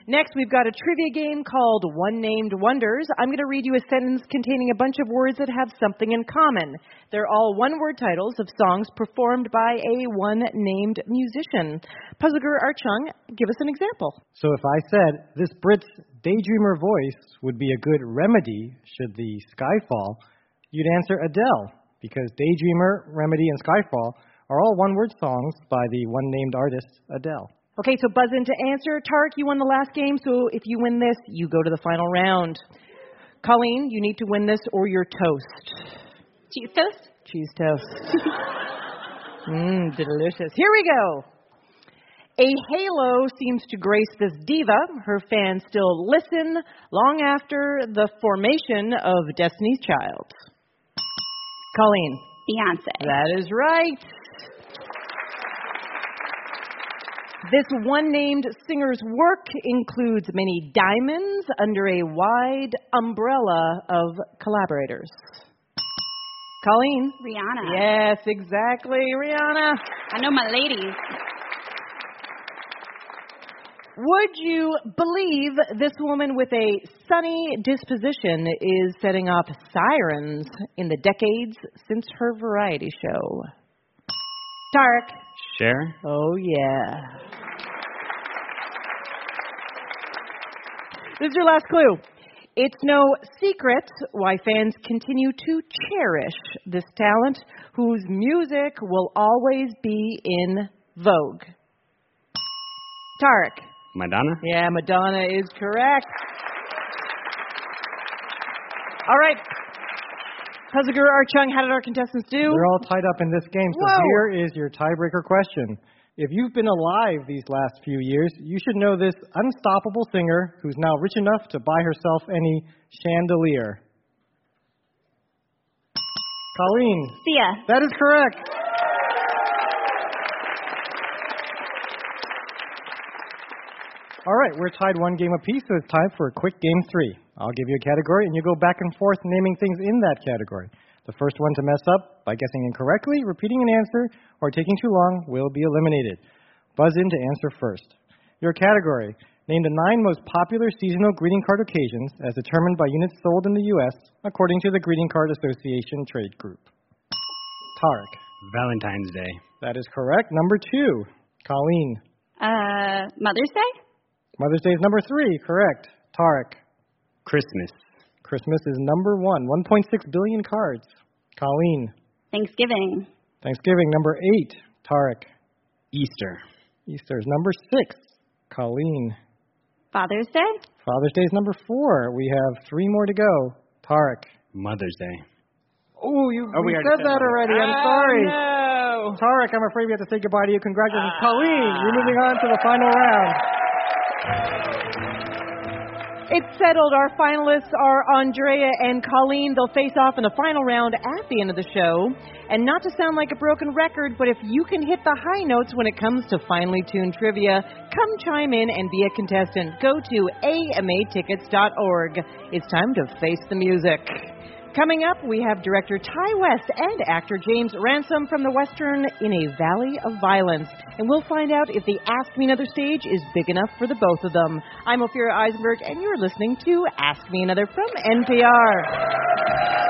Next, we've got a trivia game called One Named Wonders. I'm going to read you a sentence containing a bunch of words that have something in common. They're all one-word titles of songs performed by a one-named musician. Puzzler Archung, give us an example. So if I said, this Brit's daydreamer voice would be a good remedy should the sky fall, you'd answer Adele, because Daydreamer, Remedy, and Skyfall are all one-word songs by the one-named artist, Adele. Okay, so buzz in to answer. Tarek, you won the last game, so if you win this, you go to the final round. Colleen, you need to win this or you're toast. Cheese toast? Cheese toast. Delicious. Here we go. A halo seems to grace this diva. Her fans still listen long after the formation of Destiny's Child. Colleen. Beyonce. That is right. This one-named singer's work includes many diamonds under a wide umbrella of collaborators. Colleen? Rihanna. Yes, exactly, Rihanna. I know my ladies. Would you believe this woman with a sunny disposition is setting off sirens in the decades since her variety show? Tarek? Cher? Oh, yeah. This is your last clue. It's no secret why fans continue to cherish this talent whose music will always be in vogue. Tarek? Madonna? Yeah, Madonna is correct. All right. Puzzler Archung, how did our contestants do? They're all tied up in this game, so Whoa. Here is your tiebreaker question. If you've been alive these last few years, you should know this unstoppable singer who's now rich enough to buy herself any chandelier. Colleen. Sia. That is correct. All right, we're tied one game apiece, so it's time for a quick game 3. I'll give you a category, and you go back and forth naming things in that category. The first one to mess up by guessing incorrectly, repeating an answer, or taking too long will be eliminated. Buzz in to answer first. Your category: name the 9 most popular seasonal greeting card occasions as determined by units sold in the U.S. according to the Greeting Card Association Trade Group. Tarek. Valentine's Day. That is correct. Number 2. Colleen. Mother's Day? Mother's Day is number 3. Correct. Tarek. Christmas. Christmas is number 1. 1.6 billion cards. Colleen. Thanksgiving. Thanksgiving, number 8. Tarek. Easter. Easter is number 6. Colleen. Father's Day? Father's Day is number 4. We have 3 more to go. Tarek. Mother's Day. Oh, we said that already. I'm sorry. No. Tarek, I'm afraid we have to say goodbye to you. Congratulations. Colleen, you're moving on to the final round. It's settled. Our finalists are Andrea and Colleen. They'll face off in the final round at the end of the show. And not to sound like a broken record, but if you can hit the high notes when it comes to finely tuned trivia, come chime in and be a contestant. Go to amatickets.org. It's time to face the music. Coming up, we have director Ty West and actor James Ransom from the Western In a Valley of Violence. And we'll find out if the Ask Me Another stage is big enough for the both of them. I'm Ophira Eisenberg, and you're listening to Ask Me Another from NPR.